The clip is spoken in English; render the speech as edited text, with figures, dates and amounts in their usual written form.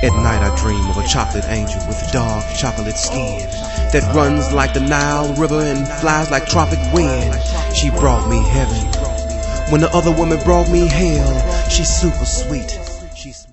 At night I dream of a chocolate angel with dark chocolate skin that runs like the Nile River and flies like tropic wind. She brought me heaven when the other woman brought me hell. She's super sweet.